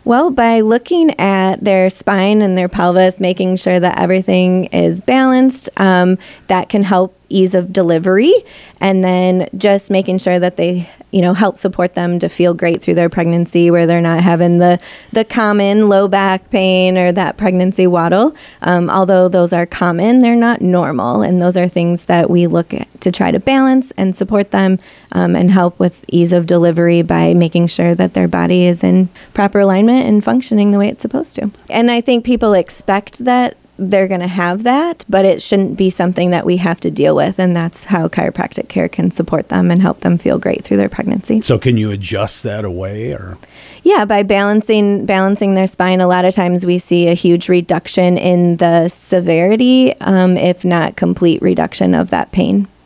Well, by looking at their spine and their pelvis, making sure that everything is balanced, that can help ease of delivery, and then just making sure that they, help support them to feel great through their pregnancy, where they're not having the common low back pain or that pregnancy waddle. Although those are common, they're not normal, and those are things that we look at to try to balance and support them, and help with ease of delivery by making sure that their body is in proper alignment and functioning the way it's supposed to. And I think people expect that they're going to have that, but it shouldn't be something that we have to deal with, and that's how chiropractic care can support them and help them feel great through their pregnancy. So can you adjust that away, or? Yeah, by balancing their spine, a lot of times we see a huge reduction in the severity, if not complete reduction of that pain.